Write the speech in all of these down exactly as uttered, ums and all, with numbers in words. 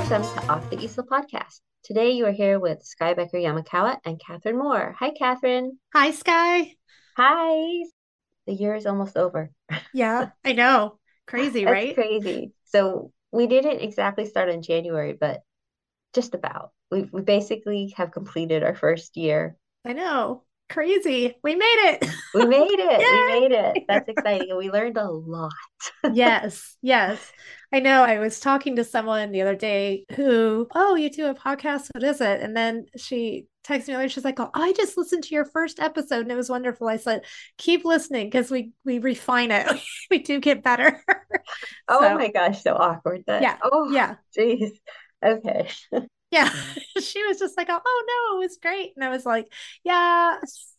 Welcome to Off the Easel podcast. Today you are here with Sky Becker Yamakawa and Catherine Moore. Hi, Catherine. Hi, Sky. Hi. The year is almost over. Yeah, I know. Crazy, That's right? crazy. So we didn't exactly start in January, but just about. We we basically have completed our first year. I know. Crazy. We made it. We made it. We made it. Yay! That's exciting. And we learned a lot. Yes, yes. I know. I was talking to someone the other day who, oh, you do a podcast. What is it? And then she texted me later. She's like, oh, I just listened to your first episode and it was wonderful. I said, keep listening because we we refine it. We do get better. Oh So my gosh, so awkward that. yeah, Oh, yeah. geez. Okay. Yeah. She was just like, oh, oh no, it was great. And I was like, yeah.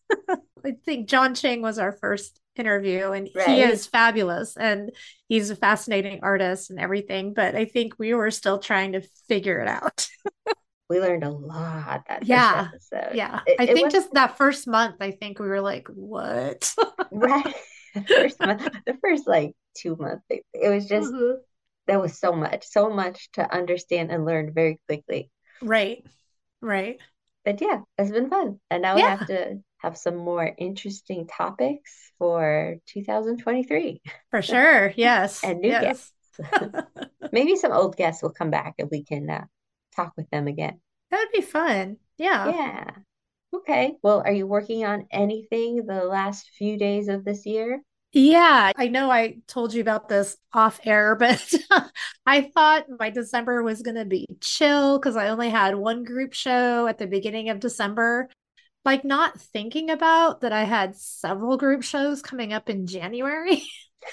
I think John Chang was our first interview, and he Right. is fabulous and he's a fascinating artist and everything. But I think we were still trying to figure it out. We learned a lot that first Yeah. episode. Yeah. It, I it think was just that first month, I think we were like, what? right. The first month, the first like two months, it, it was just Mhm. there was so much, so much to understand and learn very quickly. Right. Right. But yeah, it's been fun. And now we have Yeah, to have some more interesting topics for two thousand twenty-three for sure. Yes. and new guests. Yes. Maybe some old guests will come back and we can uh, talk with them again. That would be fun. Yeah. Yeah. Okay. Well, are you working on anything the last few days of this year? Yeah, I know I told you about this off air, but I thought my December was going to be chill because I only had one group show at the beginning of December. Like, not thinking about that I had several group shows coming up in January.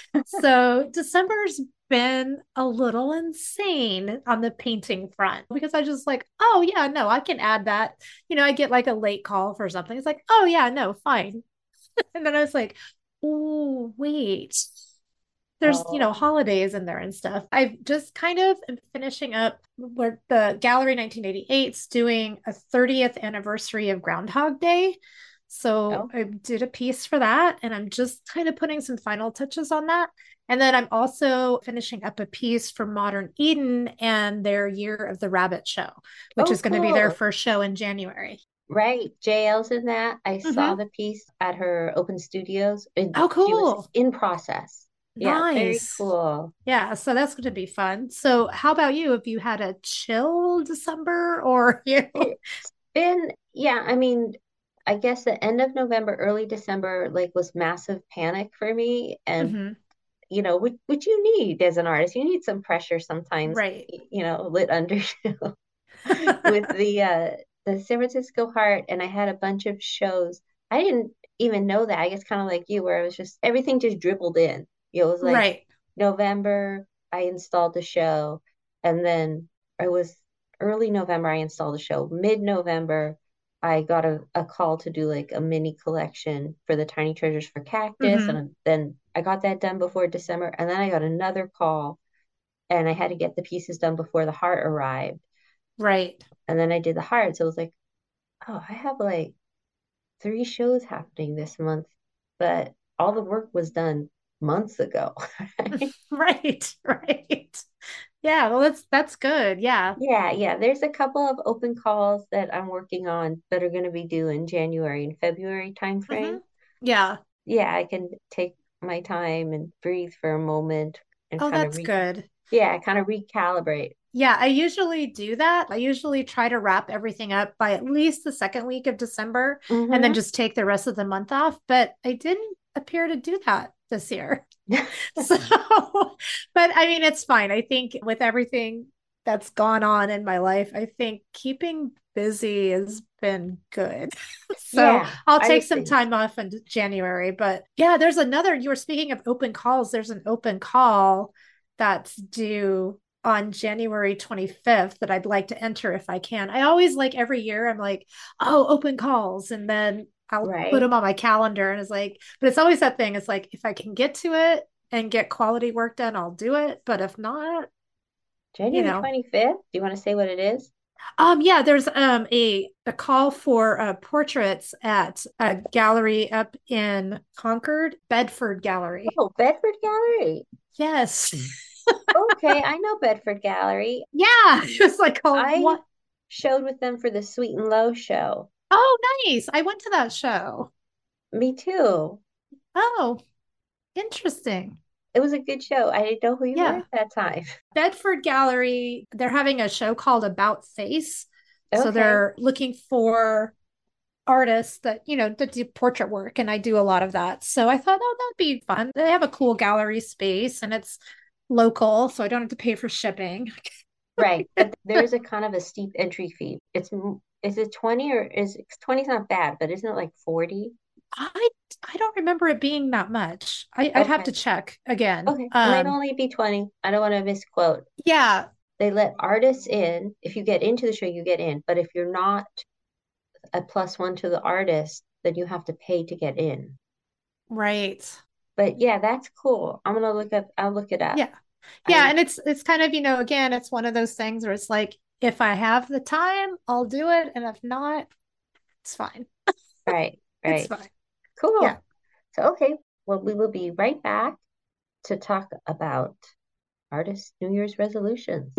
So, December's been a little insane on the painting front because I just like, oh, yeah, no, I can add that. You know, I get like a late call for something. It's like, oh, yeah, no, fine. And then I was like, oh, wait. There's, you know, Oh, holidays in there and stuff. I've just kind of am finishing up where the Gallery nineteen eighty-eight's doing a thirtieth anniversary of Groundhog Day. So oh, I did a piece for that, and I'm just kind of putting some final touches on that. And then I'm also finishing up a piece for Modern Eden and their Year of the Rabbit show, which oh, is going to be their cool. first show in January. Right. J L's in that. I saw Hmm. the piece at her open studios and Oh, she was cool. in process. Yeah, very Nice. cool. Yeah, so that's going to be fun. So, how about you? Have you had a chill December or you? It's been, yeah, I mean, I guess the end of November, early December, like was massive panic for me. And, Hmm. you know, which, which you need as an artist, you need some pressure sometimes, Right. you know, lit under you with the uh the San Francisco Heart, and I had a bunch of shows. I didn't even know that. I guess kind of like you, where it was just everything just dribbled in. It was like Right. November, I installed the show, and then it was early November, I installed the show. Mid-November, I got a, a call to do like a mini collection for the Tiny Treasures for Cactus, Hmm. and then I got that done before December, and then I got another call, and I had to get the pieces done before the heart arrived. Right. And then I did the heart. So it was like, oh, I have like three shows happening this month, but all the work was done months ago. Right. Right. Yeah, well that's that's good. Yeah. Yeah, yeah. There's a couple of open calls that I'm working on that are going to be due in January and February Hmm. timeframe. Yeah. Yeah, I can take my time and breathe for a moment and Oh, kind of that's re good. yeah, kind of recalibrate. Yeah, I usually do that. I usually try to wrap everything up by at least the second week of December and then Mm-hmm. just take the rest of the month off, but I didn't appear to do that this year. So, but I mean, it's fine. I think with everything that's gone on in my life, I think keeping busy has been good. So Yeah, I'll I take some agree. time off in January. But yeah, there's another, you were speaking of open calls. There's an open call that's due on January twenty-fifth that I'd like to enter if I can. I always like every year, I'm like, oh, open calls. And then I'll put Right. them on my calendar and it's like, but it's always that thing. It's like, if I can get to it and get quality work done, I'll do it. But if not, you January know, twenty-fifth. Do you want to say what it is? um, yeah, there's um a a call for uh, portraits at a gallery up in Concord, Bedford Gallery. Oh, Bedford Gallery. Yes. Okay, I know Bedford Gallery. Yeah, it was like, oh, I what? showed with them for the Sweet and Low show. Oh, nice. I went to that show. Me too. Oh, interesting. It was a good show. I didn't know who you were Yeah. at that time. Bedford Gallery, they're having a show called About Face. So Okay, they're looking for artists that, you know, that do portrait work. And I do a lot of that. So I thought, oh, that'd be fun. They have a cool gallery space and it's local. So I don't have to pay for shipping. right. But there's a kind of a steep entry fee. It's m- is it twenty or is twenty is not bad, but isn't it like forty? I I don't remember it being that much. I, I'd have Okay. to check again. Okay. It might Um, only be twenty. I don't want to misquote. yeah, They let artists in. If you get into the show, you get in. But if you're not a plus one to the artist, then you have to pay to get in. right. But yeah, that's cool. I'm gonna look up, I'll look it up. Yeah. Yeah, I and it's it's kind of, you know, again, it's one of those things where it's like if I have the time, I'll do it, and if not, it's fine. right, It's right. fine. Yeah. Cool. So okay, well, we will be right back to talk about artist New Year's resolutions.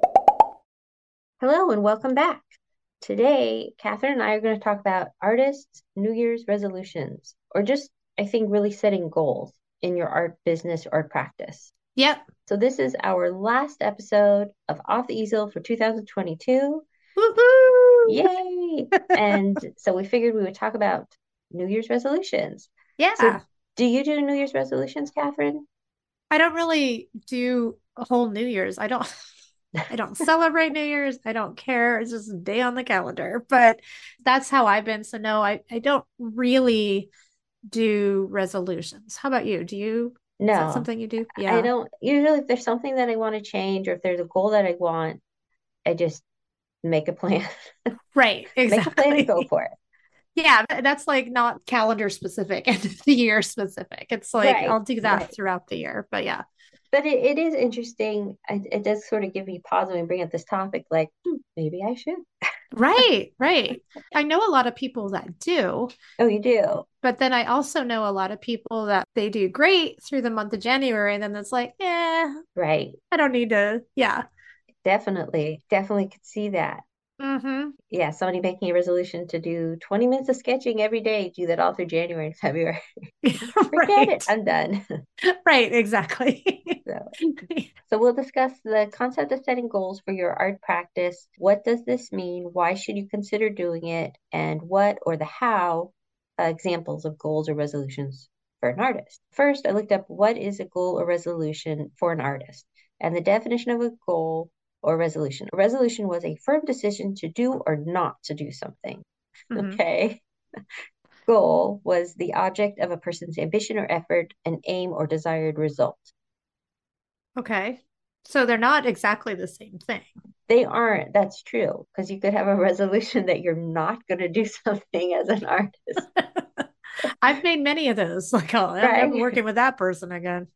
Hello and welcome back. Today, Catherine and I are going to talk about artists' New Year's resolutions, or just, I think, really setting goals in your art business or art practice. Yep. So, this is our last episode of Off the Easel for two thousand twenty-two. Woohoo! Yay! And so, we figured we would talk about New Year's resolutions. So, Yeah. do you do New Year's resolutions, Catherine? I don't really do a whole New Year's. I don't I don't celebrate New Year's. I don't care. It's just a day on the calendar. But that's how I've been. So no, I, I don't really do resolutions. How about you? Do you, is that No, something you do? I Yeah. don't. Usually, if there's something that I want to change or if there's a goal that I want, I just make a plan. Right. Make a plan and go Exactly. for it. Yeah. That's like not calendar specific and the year specific. It's like Right, I'll do that right. throughout the year. But yeah. But it, it is interesting. It, it does sort of give me pause when we bring up this topic, like, hmm, maybe I should. Right. Right. I know a lot of people that do. Oh, you do? But then I also know a lot of people that they do great through the month of January, and then it's like, eh, Right. I don't need to. Yeah. Definitely. Definitely could see that. Mm-hmm. Yeah, somebody making a resolution to do twenty minutes of sketching every day, do that all through January and February. Forget it. Right. I'm done. Right. Exactly. So, so we'll discuss the concept of setting goals for your art practice. What does this mean? Why should you consider doing it? And what or the how uh, examples of goals or resolutions for an artist. First, I looked up what is a goal or resolution for an artist. And the definition of a goal or resolution. A resolution was a firm decision to do or not to do something. Hmm. Okay. Goal was the object of a person's ambition or effort, an aim or desired result. Okay. So they're not exactly the same thing. They aren't. That's true. Because you could have a resolution that you're not going to do something as an artist. I've made many of those. Like, oh, I'm never Right. working with that person again.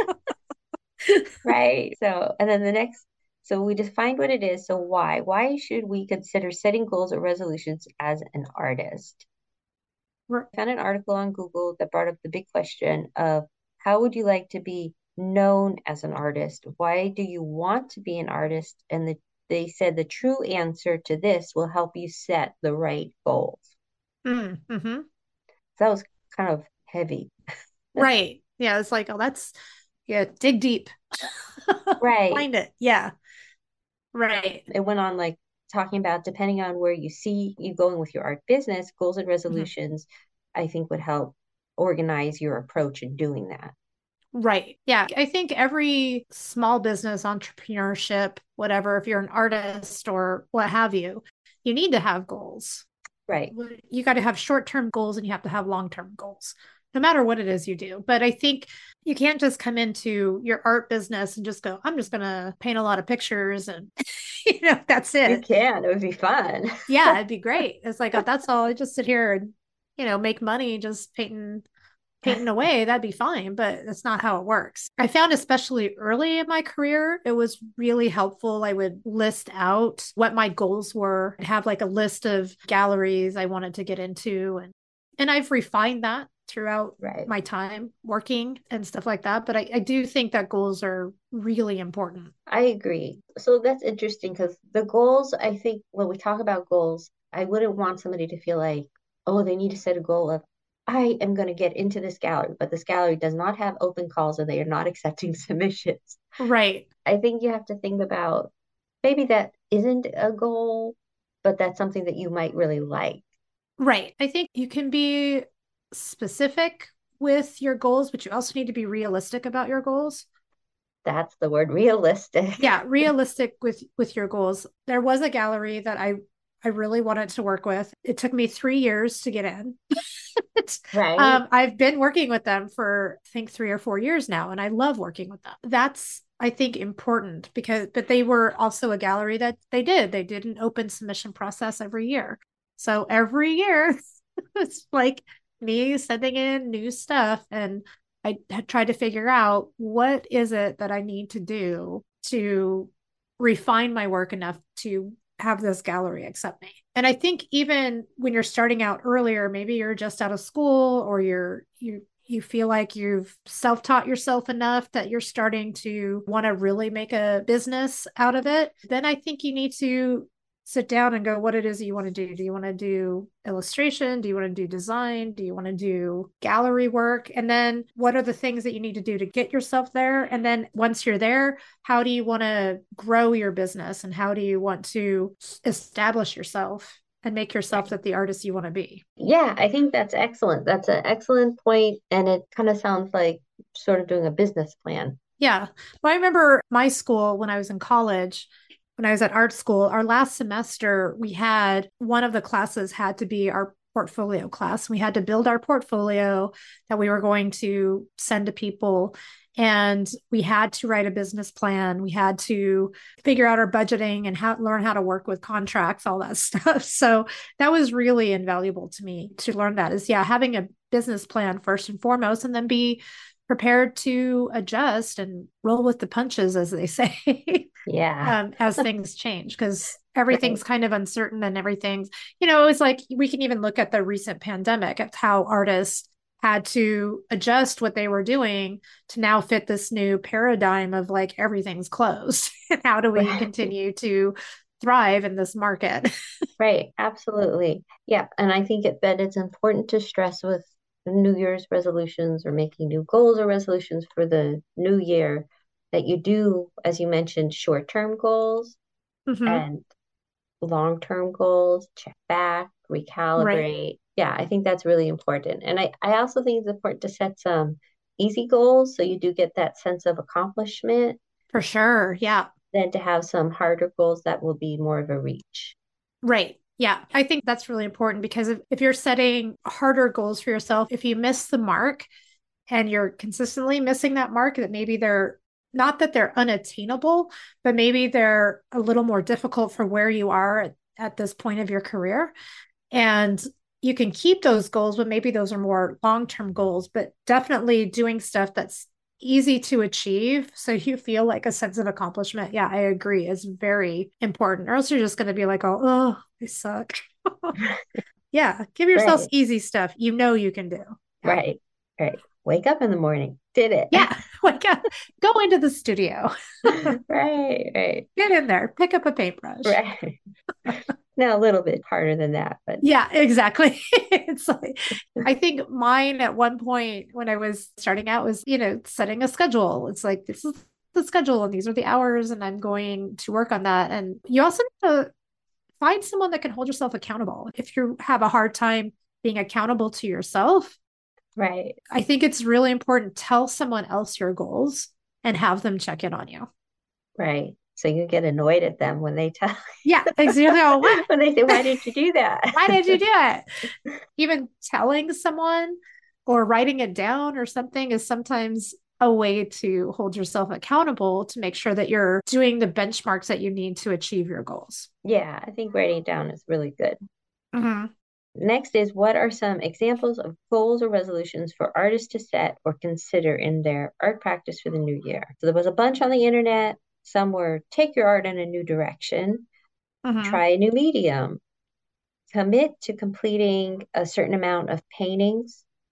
Right. So, and then the next, so we defined what it is. So why? Why should we consider setting goals or resolutions as an artist? R- I found an article on Google that brought up the big question of how would you like to be known as an artist? Why do you want to be an artist? And the, they said the true answer to this will help you set the right goals. Mm-hmm. So that was kind of heavy. Right. Yeah. It's like, oh, that's, yeah, dig deep. Right. Find it. Yeah. Right. It went on like talking about depending on where you see you going with your art business, goals and Mhm. resolutions, I think would help organize your approach in doing that. Right. Yeah. I think every small business, entrepreneurship, whatever, if you're an artist or what have you, you need to have goals. Right. You got to have short term goals and you have to have long term goals, no matter what it is you do. But I think you can't just come into your art business and just go, I'm just going to paint a lot of pictures and, you know, that's You it. can. It would be fun. Yeah, it'd be great. It's like, oh, that's all. I just sit here and, you know, make money just painting painting away, that'd be fine, but that's not how it works. I found, especially early in my career, it was really helpful. I would list out what my goals were, I'd have like a list of galleries I wanted to get into. And, and I've refined that throughout Right. my time working and stuff like that. But I, I do think that goals are really important. I agree. So that's interesting because the goals, I think when we talk about goals, I wouldn't want somebody to feel like, oh, they need to set a goal of, I am going to get into this gallery, but this gallery does not have open calls and they are not accepting submissions. Right. I think you have to think about maybe that isn't a goal, but that's something that you might really like. Right. I think you can be specific with your goals, but you also need to be realistic about your goals. That's the word, realistic. Yeah, realistic with with your goals. There was a gallery that I I really wanted to work with. It took me three years to get in. Right. um, I've been working with them for I think three or four years now, and I love working with them. That's I think important because, but they were also a gallery that they did. They did an open submission process every year. So every year, it's like me sending in new stuff, and I had tried to figure out what is it that I need to do to refine my work enough to have this gallery accept me. And I think even when you're starting out earlier, maybe you're just out of school or you're you you feel like you've self-taught yourself enough that you're starting to want to really make a business out of it, then I think you need to sit down and go what it is that you want to do. Do you want to do illustration? Do you want to do design? Do you want to do gallery work? And then what are the things that you need to do to get yourself there? And then once you're there, how do you want to grow your business and how do you want to establish yourself and make yourself Right. that the artist you want to be? Yeah, I think that's excellent. That's an excellent point, and it kind of sounds like sort of doing a business plan. Yeah. Well, I remember my school when I was in college, when I was at art school, our last semester, we had one of the classes had to be our portfolio class. We had to build our portfolio that we were going to send to people. And we had to write a business plan. We had to figure out our budgeting and how learn how to work with contracts, all that stuff. So that was really invaluable to me to learn that is, yeah, having a business plan first and foremost, and then be prepared to adjust and roll with the punches, as they say, Yeah. um, as things change, because Right. everything's kind of uncertain and everything's, you know, it's like we can even look at the recent pandemic, at how artists had to adjust what they were doing to now fit this new paradigm of like everything's closed. And how do we Right. continue to thrive in this market? Right. Absolutely. Yeah. And I think it, that it's important to stress with New Year's resolutions or making new goals or resolutions for the new year that you do, as you mentioned, short-term goals Mm-hmm. and long-term goals, check back, Right. recalibrate. Yeah, I think that's really important. And I, I also think it's important to set some easy goals so you do get that sense of accomplishment For sure. Yeah. than to have some harder goals that will be more of a reach. Right. Yeah. I think that's really important because if, if you're setting harder goals for yourself, if you miss the mark and you're consistently missing that mark, that maybe they're not that they're unattainable, but maybe they're a little more difficult for where you are at, at this point of your career. And you can keep those goals, but maybe those are more long term goals, but definitely doing stuff that's easy to achieve. So you feel like a sense of accomplishment. Yeah, I agree, is very important. Or else you're just going to be like, oh, oh, I suck. Yeah, give yourselves Right, easy stuff you know you can do. Yeah. right, right. Wake up in the morning. Did it. Yeah. Like, uh, go into the studio, Right, right, get in there, pick up a paintbrush. right. Now a little bit harder than that, but Yeah, exactly. It's like, I think mine at one point when I was starting out was, you know, setting a schedule. It's like, this is the schedule and these are the hours, and I'm going to work on that. And you also need to find someone that can hold yourself accountable. If you have a hard time being accountable to yourself, right, I think it's really important. Tell someone else your goals and have them check in on you. right. So you get annoyed at them when they tell Yeah, exactly. Oh, what? when they say, "Why didn't you do that?" Why did you do it? Even telling someone or writing it down or something is sometimes a way to hold yourself accountable to make sure that you're doing the benchmarks that you need to achieve your goals. Yeah, I think writing it down is really good. Mm-hmm. Next is what are some examples of goals or resolutions for artists to set or consider in their art practice for the new year? So there was a bunch on the internet. Some were take your art in a new direction, Mm-hmm. try a new medium, commit to completing a certain amount of paintings,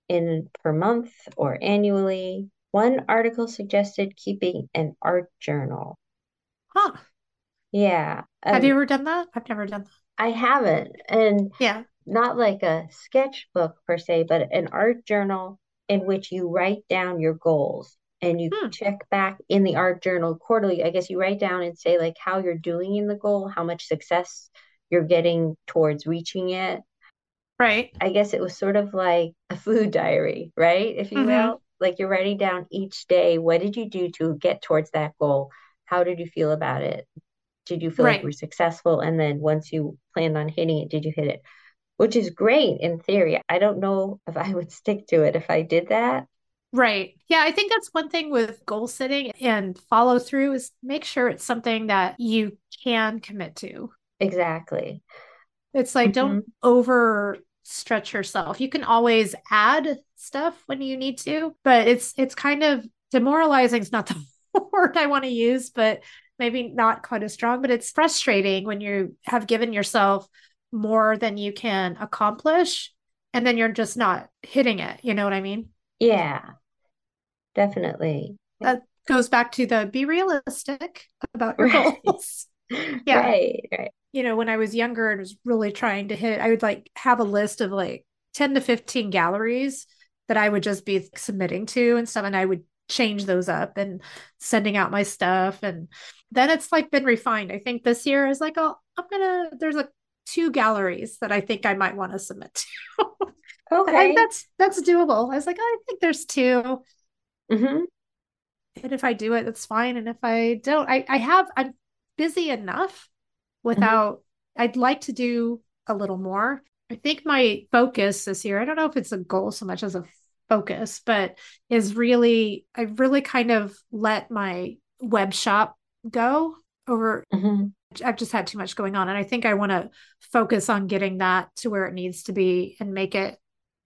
in per month or annually. One article suggested keeping an art journal. Huh. Yeah. Have you Um, ever done that? I've never done that. I haven't, and Yeah. not like a sketchbook per se, but an art journal in which you write down your goals and you Hmm. check back in the art journal quarterly. I guess you write down and say like how you're doing in the goal, how much success you're getting towards reaching it. Right. I guess it was sort of like a food diary, right? If you Mm-hmm. will. Like you're writing down each day, what did you do to get towards that goal? How did you feel about it? Did you feel like you Right. were successful? And then once you planned on hitting it, did you hit it? Which is great in theory. I don't know if I would stick to it if I did that. Right. Yeah, I think that's one thing with goal setting and follow through is make sure it's something that you can commit to. Exactly. It's like Hmm. don't over stretch yourself. You can always add stuff when you need to, but it's it's kind of demoralizing is not the word I want to use, but maybe not quite as strong, but it's frustrating when you have given yourself more than you can accomplish and then you're just not hitting it. You know what I mean? Yeah, definitely. That goes back to the be realistic about your Right. goals. Yeah. Right. Right. You know, when I was younger and was really trying to hit, I would like have a list of like ten to fifteen galleries that I would just be submitting to and stuff. And I would change those up and sending out my stuff. And then it's like been refined. I think this year is like, oh, I'm gonna, there's like two galleries that I think I might want to submit to. I, Okay. that's that's doable. I was like, oh, I think there's two. Hmm. And if I do it, that's fine. And if I don't, I, I have, I'm busy enough Hmm. without, I'd like to do a little more. I think my focus this year, I don't know if it's a goal so much as a focus, but is really, I really kind of let my web shop go over. Hmm. I've just had too much going on. And I think I want to focus on getting that to where it needs to be and make it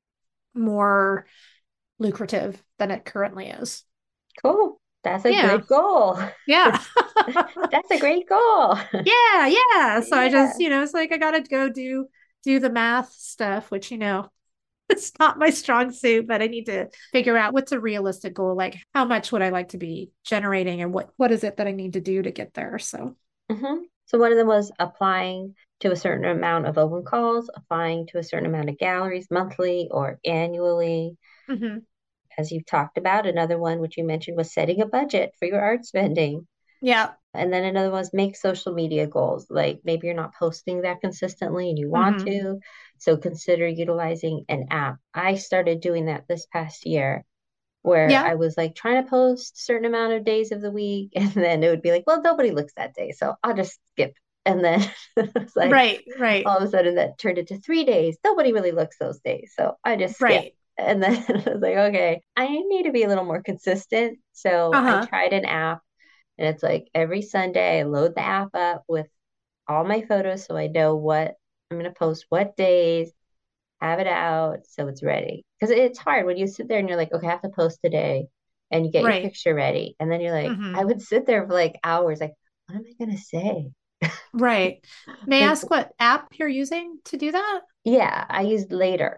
more lucrative than it currently is. Cool. That's a Yeah. good goal. Yeah. That's a great goal. Yeah, yeah. So I Yeah. just, you know, it's like I gotta go do do the math stuff, which you know, it's not my strong suit, but I need to figure out what's a realistic goal. Like how much would I like to be generating and what what is it that I need to do to get there? So Hmm. So one of them was applying to a certain amount of open calls, applying to a certain amount of galleries monthly or annually, mhm. as you've talked about. Another one, which you mentioned, was setting a budget for your art spending. Yeah. And then another one was make social media goals. Like maybe you're not posting that consistently and you want Mhm. to. So consider utilizing an app. I started doing that this past year where Yeah. I was like trying to post a certain amount of days of the week. And then it would be like, well, nobody looks that day. So I'll just skip. And then it's like Right, right, all of a sudden that turned into three days. Nobody really looks those days. So I just skip. right. And then I was like, okay, I need to be a little more consistent. So I Uh-huh. tried an app and it's like every Sunday I load the app up with all my photos so I know what I'm going to post, what days, have it out so it's ready. Because it's hard when you sit there and you're like, okay, I have to post today and you get your Right. picture ready. And then you're like, I Mhm. would sit there for like hours, like, what am I going to say? Right. May I Like, ask what app you're using to do that? yeah, I used later.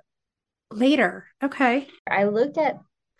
Later. Okay. I looked at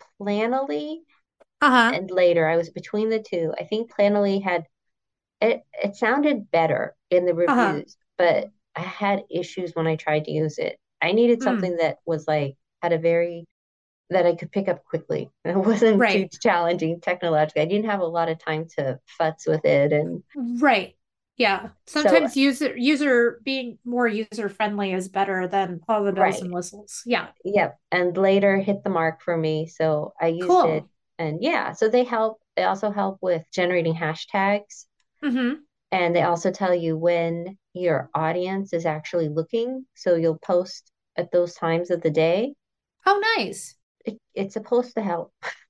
Planoly Uh-huh. and later. I was between the two. I think Planoly had it, it sounded better in the Uh-huh. reviews, but I had issues when I tried to use it. I needed Mm. something that was like had a very that I could pick up quickly. And it wasn't too Right. challenging technologically. I didn't have a lot of time to futz with it. And Right. Yeah. so, Sometimes user user being more user friendly is better than all the bells right. and whistles. Yeah. Yep. And later hit the mark for me. So I used it. Cool. And yeah, so they help. They also help with generating hashtags. Mm-hmm. And they also tell you when your audience is actually looking. So you'll post at those times of the day. Oh, nice. It, it's supposed to help.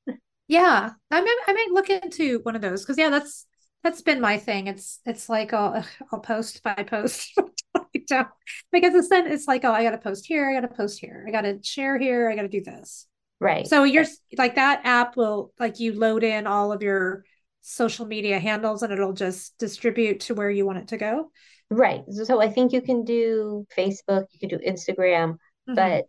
Yeah. I might I might look into one of those because yeah, that's that's been my thing. It's it's like I'll I'll post if I post. I don't because it's then it's like oh I gotta post here, I gotta post here, I gotta share here, I gotta do this. Right. So you're like that app will like you load in all of your social media handles and it'll just distribute to where you want it to go. Right. So, so I think you can do Facebook, you can do Instagram, Mm-hmm. but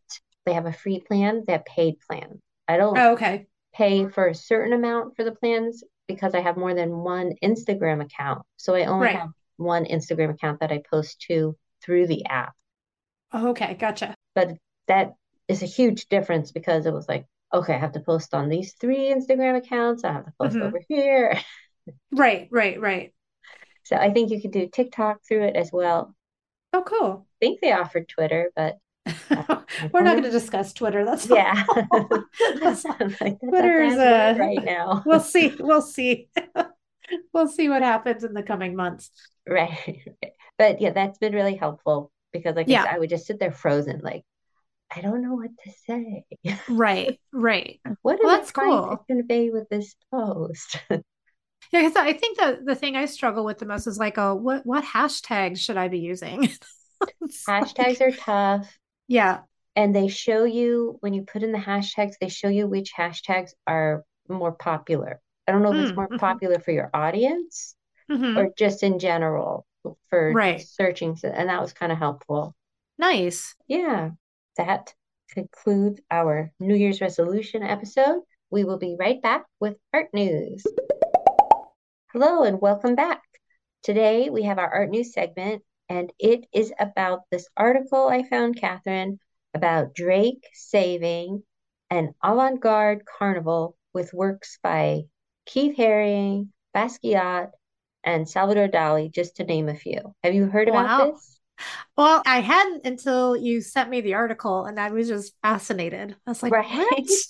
They have a free plan, they have paid plans. I don't Oh, okay. pay for a certain amount for the plans because I have more than one Instagram account. So I only Right. have one Instagram account that I post to through the app. Oh, okay. Gotcha. But that is a huge difference because it was like, okay, I have to post on these three Instagram accounts. I have to post Hmm. over here. Right, right, right. So I think you could do TikTok through it as well. Oh, cool. I think they offered Twitter, but uh, I We're don't not going to know. discuss Twitter. That's Yeah. all. That's all. I'm like, that's a Twitter's bad word uh right now. we'll see. We'll see. We'll see what happens in the coming months. Right. But yeah, that's been really helpful because, like I said, Yeah, I would just sit there frozen, like, I don't know what to say. right, right. What Well, am I that's trying to cool. convey with this post? Yeah, because I think the the thing I struggle with the most is like, oh, what what hashtags should I be using? It's Hashtags like, are tough, yeah. and they show you when you put in the hashtags, they show you which hashtags are more popular. I don't know if it's Mm, more hmm. popular for your audience or Hmm. just in general for Right. searching, and that was kind of helpful. Nice. Yeah, that concludes our New Year's resolution episode. We will be right back with art news. Hello and welcome back. Today we have our art news segment, and it is about this article I found, Catherine, about Drake saving an avant garde carnival with works by Keith Haring, Basquiat, and Salvador Dali, just to name a few. Have you heard about Wow. this? Well, I hadn't until you sent me the article, and I was just fascinated. I was like, Right. what?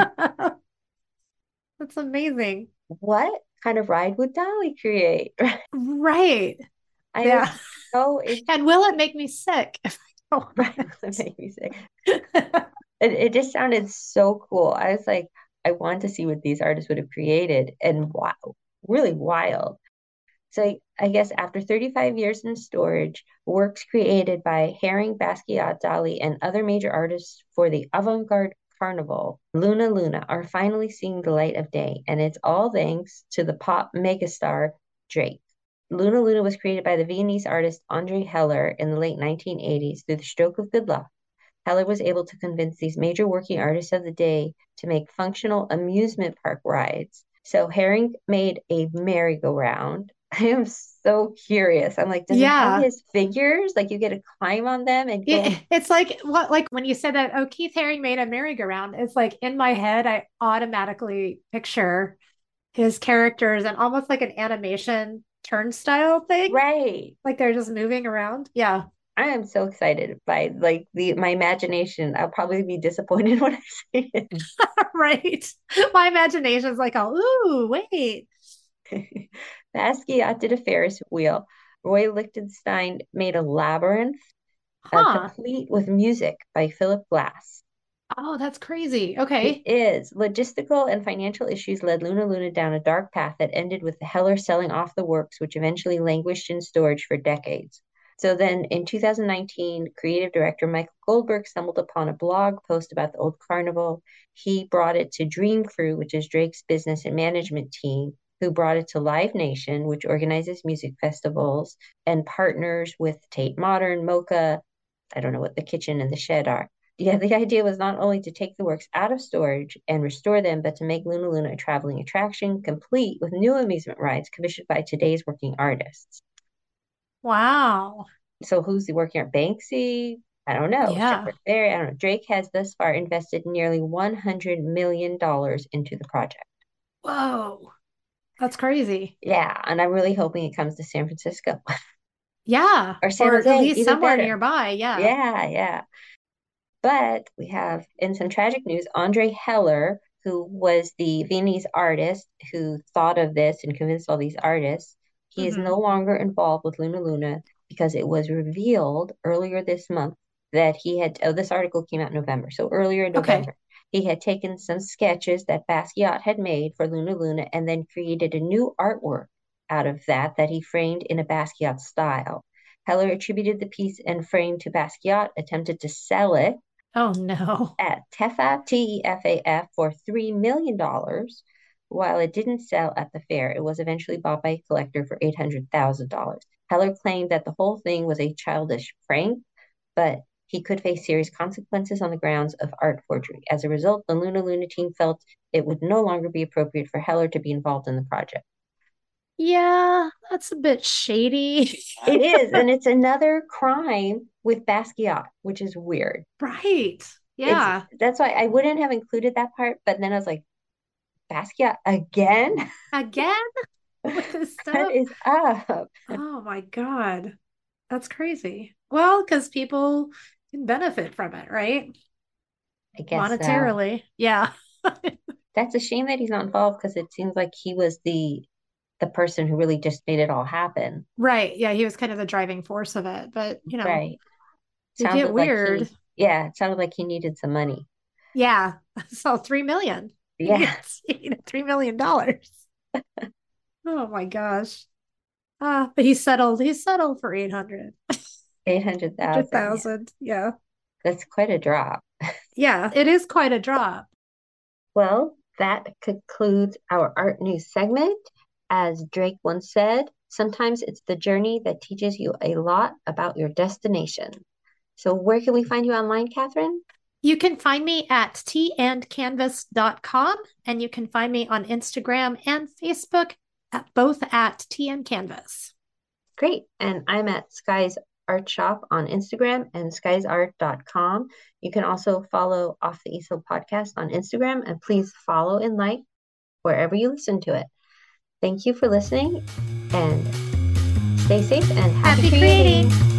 That's amazing. What kind of ride would Dali create? Right. I was Yeah. so And will it intrigued. make me sick if I go on Right, that made me sick. it? It, it just sounded so cool. I was like, I want to see what these artists would have created, and wow, really wild. So I, I guess after thirty-five years in storage, works created by Haring, Basquiat, Dali, and other major artists for the avant-garde carnival, Luna Luna, are finally seeing the light of day, and it's all thanks to the pop megastar Drake. Luna Luna was created by the Viennese artist Andre Heller in the late nineteen eighties through the stroke of good luck. Heller was able to convince these major working artists of the day to make functional amusement park rides. So Herring made a merry-go-round. I am so curious. I'm like, does it have Yeah. his figures? Like you get to climb on them and go. It, it's like what like when you said that, oh, Keith Haring made a merry-go-round. It's like in my head, I automatically picture his characters and almost like an animation turnstile thing. Right. Like they're just moving around. Yeah. I am so excited by like the my imagination. I'll probably be disappointed when I see it. Right. My imagination's like, oh, ooh, wait. Basquiat did a Ferris wheel. Roy Lichtenstein made a labyrinth, uh, Huh. complete with music by Philip Glass. Oh, that's crazy. It Okay. is. Logistical and financial issues led Luna Luna down a dark path that ended with the Heller selling off the works, which eventually languished in storage for decades. So then in two thousand nineteen, creative director Michael Goldberg stumbled upon a blog post about the old carnival. He brought it to Dream Crew, which is Drake's business and management team, who brought it to Live Nation, which organizes music festivals and partners with Tate Modern, Mocha. I don't know what the kitchen and the shed are. Yeah, the idea was not only to take the works out of storage and restore them, but to make Luna Luna a traveling attraction, complete with new amusement rides commissioned by today's working artists. Wow. So who's the working art? Banksy? I don't know. Yeah. Shepard Fairey? I don't know. Drake has thus far invested nearly one hundred million dollars into the project. Whoa. That's crazy. Yeah, and I'm really hoping it comes to San Francisco Yeah. or San Or at Jose, least even somewhere better. nearby. Yeah. Yeah, yeah. But we have, in some tragic news, Andre Heller, who was the Viennese artist who thought of this and convinced all these artists, he is Hmm. no longer involved with Luna Luna because it was revealed earlier this month that he had, oh, this article came out in November. So earlier in Okay. November, he had taken some sketches that Basquiat had made for Luna Luna and then created a new artwork out of that that he framed in a Basquiat style. Heller attributed the piece and frame to Basquiat, attempted to sell it Oh no. at Tefaf, T E F A F, for three million dollars. While it didn't sell at the fair, it was eventually bought by a collector for eight hundred thousand dollars. Heller claimed that the whole thing was a childish prank, but he could face serious consequences on the grounds of art forgery. As a result, the Luna Luna team felt it would no longer be appropriate for Heller to be involved in the project. Yeah, that's a bit shady. It is, and it's another crime with Basquiat, which is weird. Right. It's Yeah. that's why I wouldn't have included that part, but then I was like, Basquiat again? Again with this What stuff. is up? Oh my God. That's crazy. Well, because people can benefit from it, right? I guess so. Monetarily. Yeah. That's a shame that he's not involved because it seems like he was the the person who really just made it all happen. Right. Yeah, he was kind of the driving force of it, but you know, Right. you get Sounded like weird. he, yeah, it sounded like he needed some money. Yeah. So three million. He Yeah, needs, he needed three million dollars. Oh my gosh. Ah, but he settled. He settled for eight hundred. eight hundred Hundred thousand. Yeah, thousand. Yeah. that's quite a drop. Yeah, it is quite a drop. Well, that concludes our art news segment. As Drake once said, sometimes it's the journey that teaches you a lot about your destination. So, where can we find you online, Catherine? You can find me at tea and canvas dot com, and you can find me on Instagram and Facebook at both at tea and canvas. Great. And I'm at Skies Art Shop on Instagram and skies art dot com. You can also follow Off the Easel podcast on Instagram, and please follow and like wherever you listen to it. Thank you for listening, and stay safe and happy, Happy creating. creating.